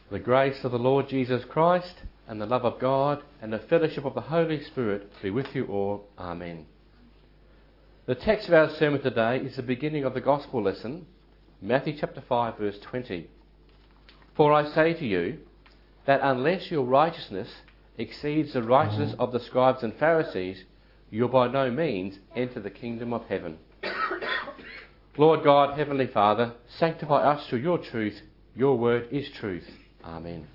The grace of the Lord Jesus Christ and the love of God and the fellowship of the Holy Spirit be with you all. Amen. The text of our sermon today is the beginning of the Gospel lesson, Matthew chapter 5 verse 20. For I say to you that unless your righteousness exceeds the righteousness of the scribes and Pharisees, you'll by no means enter the kingdom of heaven. Lord God, Heavenly Father, sanctify us through your truth. Your word is truth. Amen.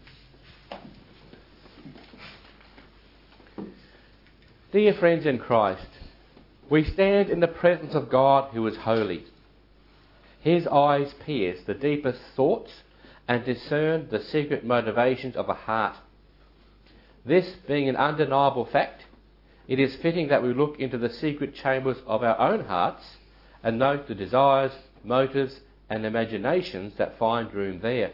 Dear friends in Christ, we stand in the presence of God who is holy. His eyes pierce the deepest thoughts and discern the secret motivations of a heart. This being an undeniable fact, it is fitting that we look into the secret chambers of our own hearts and note the desires, motives and imaginations that find room there.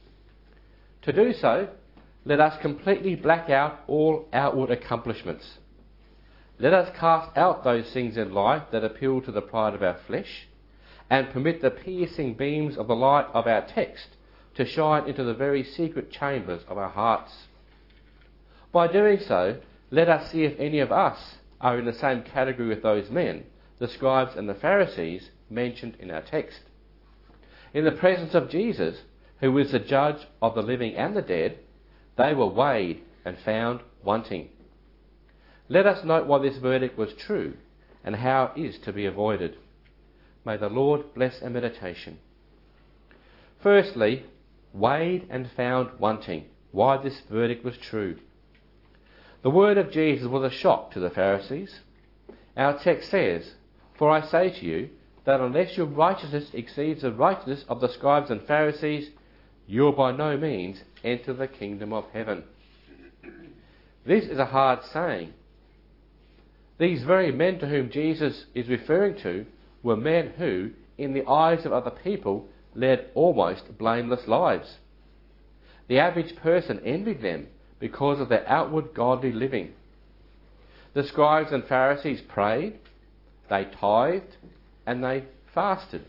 To do so, let us completely black out all outward accomplishments. Let us cast out those things in life that appeal to the pride of our flesh and permit the piercing beams of the light of our text to shine into the very secret chambers of our hearts. By doing so, let us see if any of us are in the same category with those men, the scribes and the Pharisees, mentioned in our text. In the presence of Jesus, who is the judge of the living and the dead, they were weighed and found wanting. Let us note why this verdict was true and how it is to be avoided. May the Lord bless our meditation. Firstly, weighed and found wanting. Why this verdict was true. The word of Jesus was a shock to the Pharisees. Our text says, "For I say to you that unless your righteousness exceeds the righteousness of the scribes and Pharisees, you will by no means enter the kingdom of heaven." This is a hard saying. These very men to whom Jesus is referring to were men who, in the eyes of other people, led almost blameless lives. The average person envied them because of their outward godly living. The scribes and Pharisees prayed, they tithed, and they fasted.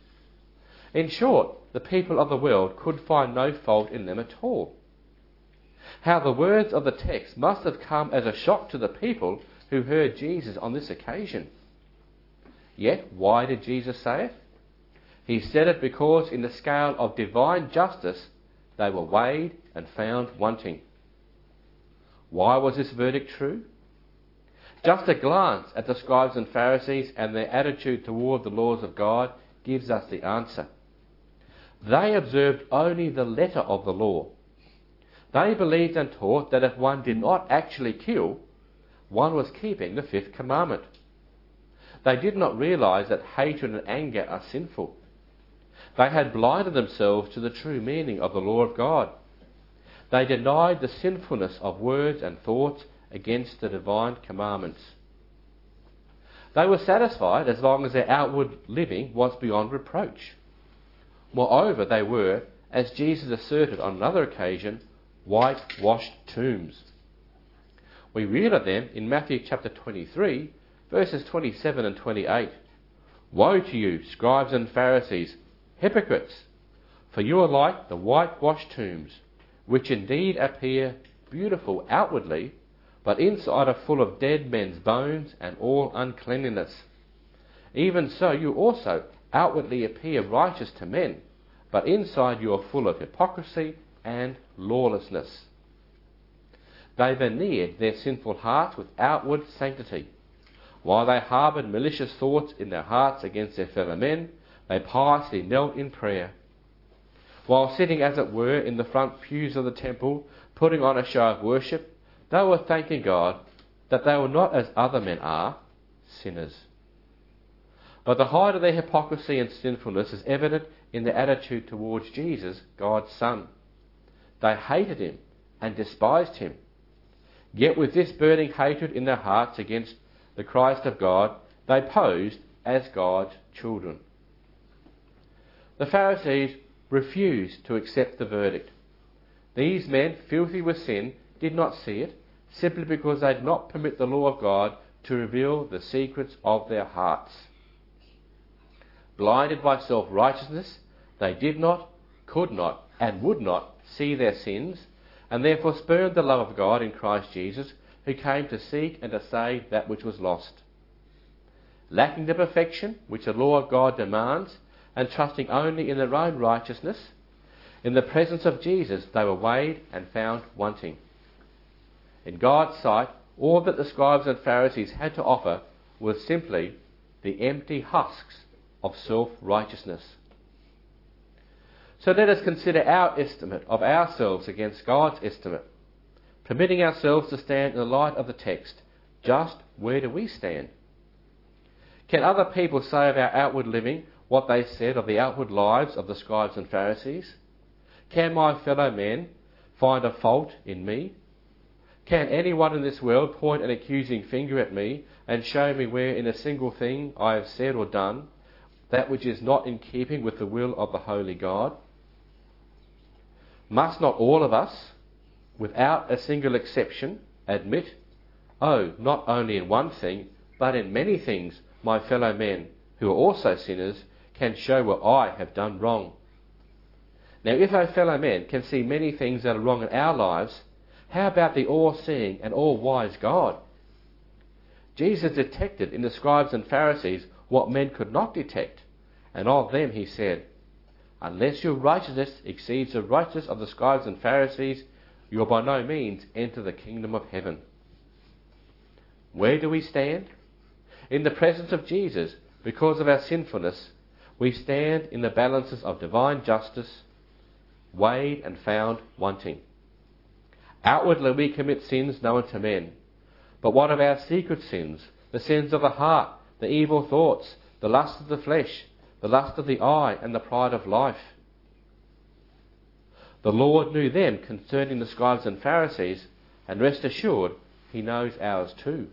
In short, the people of the world could find no fault in them at all. How the words of the text must have come as a shock to the people who heard Jesus on this occasion. Yet, why did Jesus say it? He said it because in the scale of divine justice, they were weighed and found wanting. Why was this verdict true? Just a glance at the scribes and Pharisees and their attitude toward the laws of God gives us the answer. They observed only the letter of the law. They believed and taught that if one did not actually kill, one was keeping the fifth commandment. They did not realize that hatred and anger are sinful. They had blinded themselves to the true meaning of the law of God. They denied the sinfulness of words and thoughts against the divine commandments. They were satisfied as long as their outward living was beyond reproach. Moreover, they were, as Jesus asserted on another occasion, whitewashed tombs. We read of them in Matthew chapter 23, verses 27 and 28. "Woe to you, scribes and Pharisees, hypocrites! For you are like the whitewashed tombs, which indeed appear beautiful outwardly, but inside are full of dead men's bones and all uncleanliness. Even so you also outwardly appear righteous to men, but inside you are full of hypocrisy and lawlessness." They veneered their sinful hearts with outward sanctity. While they harboured malicious thoughts in their hearts against their fellow men, they piously knelt in prayer. While sitting, as it were, in the front pews of the temple, putting on a show of worship, they were thanking God that they were not as other men are, sinners. But the height of their hypocrisy and sinfulness is evident in their attitude towards Jesus, God's Son. They hated him and despised him. Yet with this burning hatred in their hearts against the Christ of God, they posed as God's children. The Pharisees refused to accept the verdict. These men, filthy with sin, did not see it, simply because they did not permit the law of God to reveal the secrets of their hearts. Blinded by self-righteousness, they did not, could not and would not see their sins, and therefore spurned the love of God in Christ Jesus, who came to seek and to save that which was lost. Lacking the perfection which the law of God demands, and trusting only in their own righteousness, in the presence of Jesus they were weighed and found wanting. In God's sight, all that the scribes and Pharisees had to offer was simply the empty husks of self-righteousness. So let us consider our estimate of ourselves against God's estimate, permitting ourselves to stand in the light of the text. Just where do we stand? Can other people say of our outward living what they said of the outward lives of the scribes and Pharisees? Can my fellow men find a fault in me? Can anyone in this world point an accusing finger at me and show me where in a single thing I have said or done that which is not in keeping with the will of the Holy God? Must not all of us, without a single exception, admit, not only in one thing, but in many things, my fellow men, who are also sinners, can show where I have done wrong? Now, if our fellow men can see many things that are wrong in our lives, how about the all-seeing and all-wise God? Jesus detected in the scribes and Pharisees what men could not detect, and of them he said, "Unless your righteousness exceeds the righteousness of the scribes and Pharisees, you will by no means enter the kingdom of heaven." Where do we stand? In the presence of Jesus, because of our sinfulness, we stand in the balances of divine justice, weighed and found wanting. Outwardly we commit sins known to men, but what of our secret sins, the sins of the heart, the evil thoughts, the lust of the flesh, the lust of the eye, and the pride of life? The Lord knew them concerning the scribes and Pharisees, and rest assured, he knows ours too.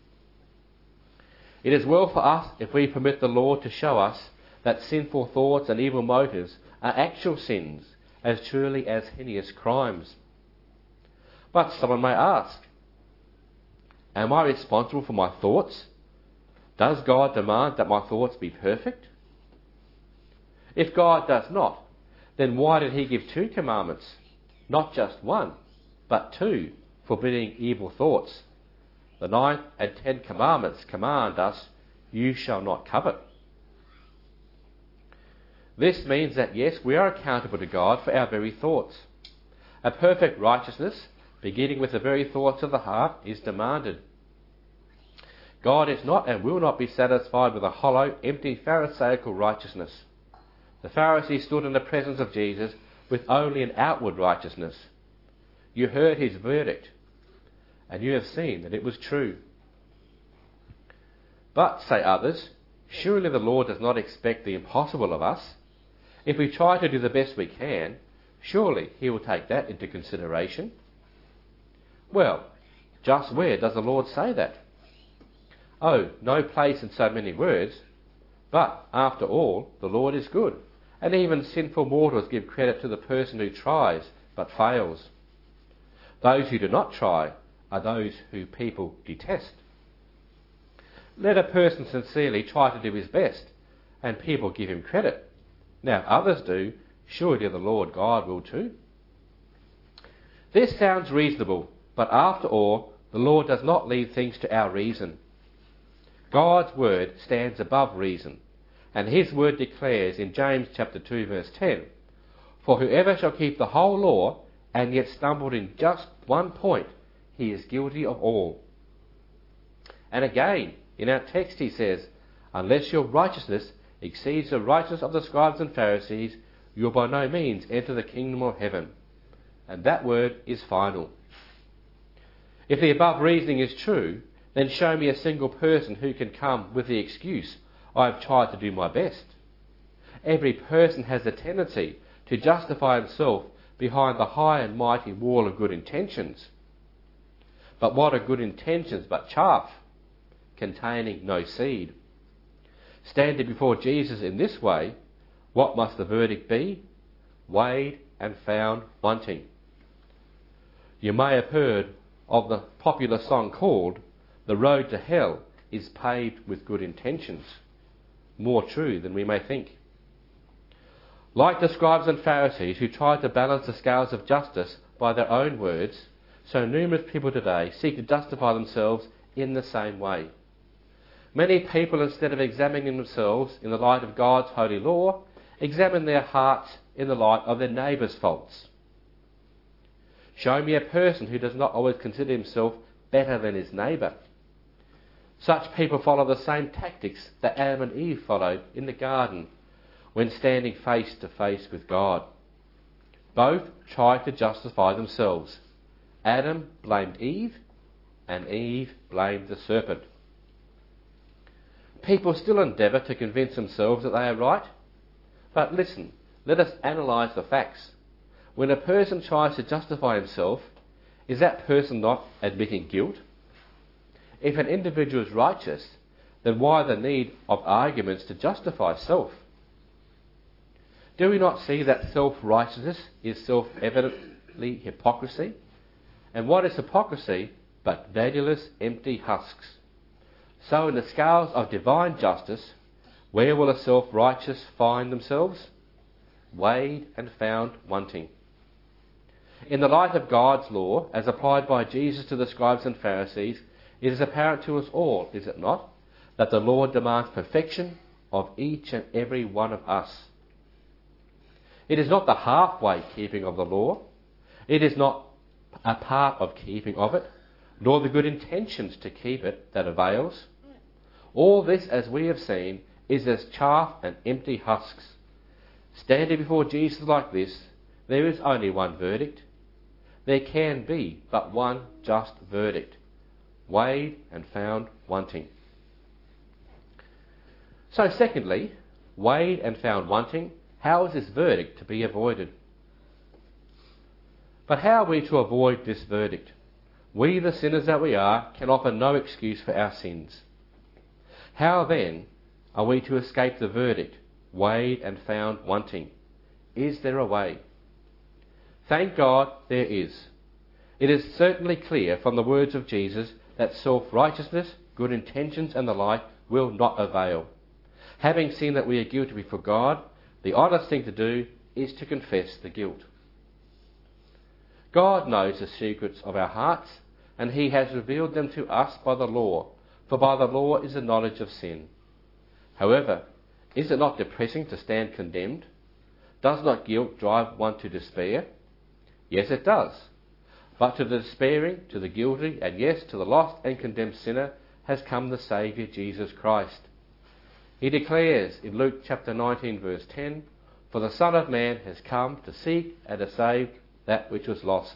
It is well for us if we permit the Lord to show us that sinful thoughts and evil motives are actual sins as truly as heinous crimes. But someone may ask, am I responsible for my thoughts? Does God demand that my thoughts be perfect? If God does not, then why did he give 2 commandments? Not just 1, but 2, forbidding evil thoughts. The 9th and 10th commandments command us, you shall not covet. This means that yes, we are accountable to God for our very thoughts. A perfect righteousness, beginning with the very thoughts of the heart, is demanded. God is not and will not be satisfied with a hollow, empty, pharisaical righteousness. The Pharisees stood in the presence of Jesus with only an outward righteousness. You heard his verdict, and you have seen that it was true. But, say others, surely the Lord does not expect the impossible of us. If we try to do the best we can, surely he will take that into consideration. Well, just where does the Lord say that? No place in so many words. But, after all, the Lord is good, and even sinful mortals give credit to the person who tries but fails. Those who do not try are those who people detest. Let a person sincerely try to do his best, and people give him credit. Now if others do, surely the Lord God will too. This sounds reasonable, but after all, the Lord does not leave things to our reason. God's word stands above reason, and his word declares in James chapter 2 verse 10, "For whoever shall keep the whole law and yet stumbled in just one point, he is guilty of all." And again, in our text he says, "Unless your righteousness exceeds the righteousness of the scribes and Pharisees, you will by no means enter the kingdom of heaven." And that word is final. If the above reasoning is true, then show me a single person who can come with the excuse, "I have tried to do my best." Every person has a tendency to justify himself behind the high and mighty wall of good intentions. But what are good intentions but chaff, containing no seed? Standing before Jesus in this way, what must the verdict be? Weighed and found wanting. You may have heard of the popular song called "The Road to Hell is Paved with Good Intentions." More true than we may think. Like the scribes and Pharisees who tried to balance the scales of justice by their own words, so numerous people today seek to justify themselves in the same way. Many people, instead of examining themselves in the light of God's holy law, examine their hearts in the light of their neighbour's faults. Show me a person who does not always consider himself better than his neighbour. Such people follow the same tactics that Adam and Eve followed in the garden when standing face to face with God. Both tried to justify themselves. Adam blamed Eve, and Eve blamed the serpent. People still endeavour to convince themselves that they are right. But listen, let us analyse the facts. When a person tries to justify himself, is that person not admitting guilt? If an individual is righteous, then why the need of arguments to justify self? Do we not see that self-righteousness is self-evidently hypocrisy? And what is hypocrisy but valueless, empty husks? So in the scales of divine justice, where will the self-righteous find themselves? Weighed and found wanting. In the light of God's law, as applied by Jesus to the scribes and Pharisees, it is apparent to us all, is it not, that the law demands perfection of each and every one of us. It is not the halfway keeping of the law. It is not a part of keeping of it, nor the good intentions to keep it that avails. All this, as we have seen, is as chaff and empty husks. Standing before Jesus like this, there is only one verdict. There can be but one just verdict: weighed and found wanting. So secondly, weighed and found wanting, how is this verdict to be avoided? But how are we to avoid this verdict? We, the sinners that we are, can offer no excuse for our sins. How then are we to escape the verdict, weighed and found wanting? Is there a way? Thank God there is. It is certainly clear from the words of Jesus that self-righteousness, good intentions and the like will not avail. Having seen that we are guilty before God, the honest thing to do is to confess the guilt. God knows the secrets of our hearts, and he has revealed them to us by the law, for by the law is the knowledge of sin. However, is it not depressing to stand condemned? Does not guilt drive one to despair? Yes, it does. But to the despairing, to the guilty, and yes, to the lost and condemned sinner has come the Saviour Jesus Christ. He declares in Luke chapter 19 verse 10, "For the Son of Man has come to seek and to save that which was lost."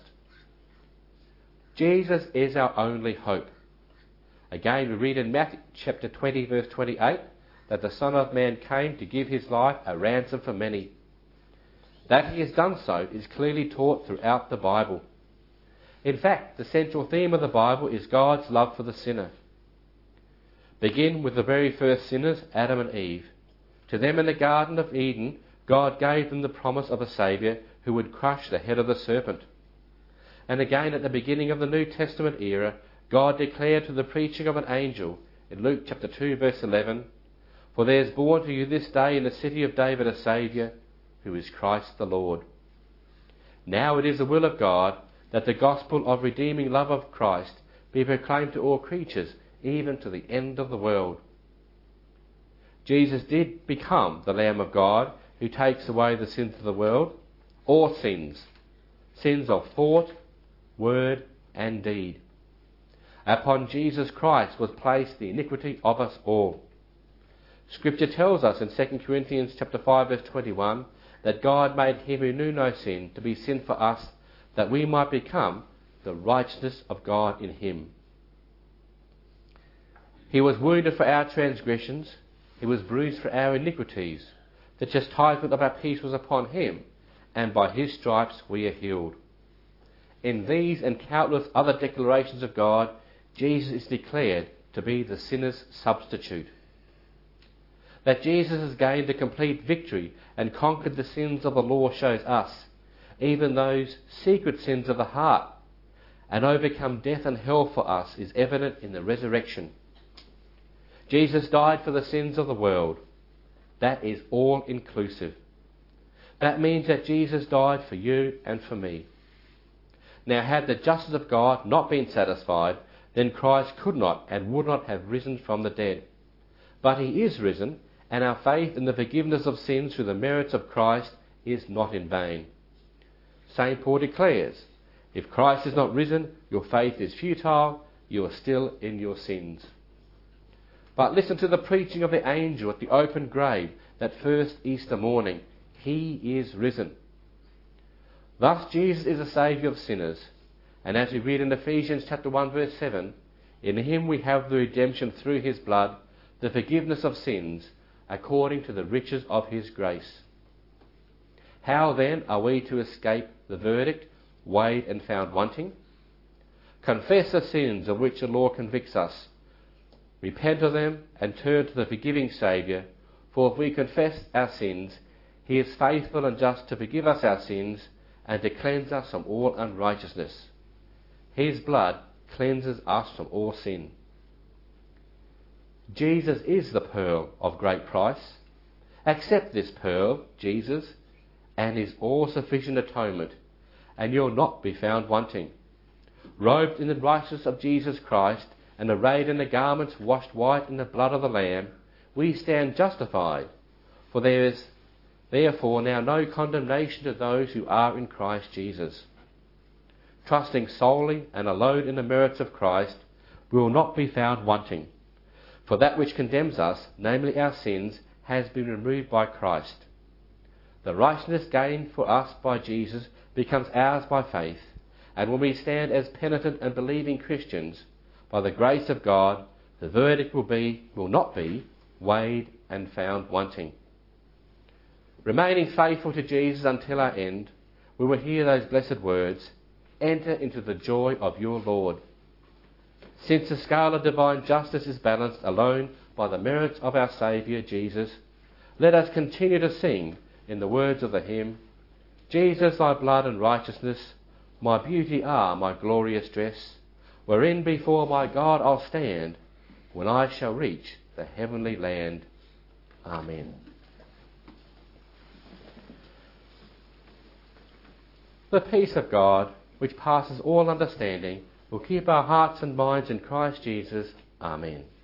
Jesus is our only hope. Again, we read in Matthew chapter 20 verse 28 that the Son of Man came to give his life a ransom for many. That he has done so is clearly taught throughout the Bible. In fact, the central theme of the Bible is God's love for the sinner. Begin with the very first sinners, Adam and Eve. To them in the Garden of Eden, God gave them the promise of a Saviour who would crush the head of the serpent. And again at the beginning of the New Testament era, God declared to the preaching of an angel in Luke chapter 2 verse 11, "For there is born to you this day in the city of David a Saviour, who is Christ the Lord." Now it is the will of God that the gospel of redeeming love of Christ be proclaimed to all creatures, even to the end of the world. Jesus did become the Lamb of God who takes away the sins of the world, all sins, sins of thought, word and deed. Upon Jesus Christ was placed the iniquity of us all. Scripture tells us in 2 Corinthians chapter 5 verse 21 that God made him who knew no sin to be sin for us, that we might become the righteousness of God in him. He was wounded for our transgressions, he was bruised for our iniquities. The chastisement of our peace was upon him, and by his stripes we are healed. In these and countless other declarations of God, Jesus is declared to be the sinner's substitute. That Jesus has gained a complete victory and conquered the sins of the law shows us, even those secret sins of the heart, and overcome death and hell for us is evident in the resurrection. Jesus died for the sins of the world. That is all inclusive. And that means that Jesus died for you and for me. Now, had the justice of God not been satisfied, then Christ could not and would not have risen from the dead. But he is risen, and our faith in the forgiveness of sins through the merits of Christ is not in vain. St. Paul declares, if Christ is not risen, your faith is futile, you are still in your sins. But listen to the preaching of the angel at the open grave that first Easter morning. He is risen. Thus Jesus is the Saviour of sinners, and as we read in Ephesians chapter 1 verse 7, in him we have the redemption through his blood, the forgiveness of sins, according to the riches of his grace. How then are we to escape the verdict, weighed and found wanting? Confess the sins of which the law convicts us. Repent of them and turn to the forgiving Saviour, for if we confess our sins, he is faithful and just to forgive us our sins and to cleanse us from all unrighteousness. His blood cleanses us from all sin. Jesus is the pearl of great price. Accept this pearl, Jesus, and his all-sufficient atonement, and you'll not be found wanting. Robed in the righteousness of Jesus Christ, and arrayed in the garments washed white in the blood of the Lamb, we stand justified, for there is therefore now no condemnation to those who are in Christ Jesus. Trusting solely and alone in the merits of Christ, we will not be found wanting. For that which condemns us, namely our sins, has been removed by Christ. The righteousness gained for us by Jesus becomes ours by faith, and when we stand as penitent and believing Christians, by the grace of God, the verdict will not be weighed and found wanting. Remaining faithful to Jesus until our end, we will hear those blessed words, enter into the joy of your Lord. Since the scale of divine justice is balanced alone by the merits of our Saviour Jesus, let us continue to sing in the words of the hymn, Jesus, thy blood and righteousness, my beauty are my glorious dress, wherein before my God I'll stand, when I shall reach the heavenly land. Amen. The peace of God, which passes all understanding, will keep our hearts and minds in Christ Jesus. Amen.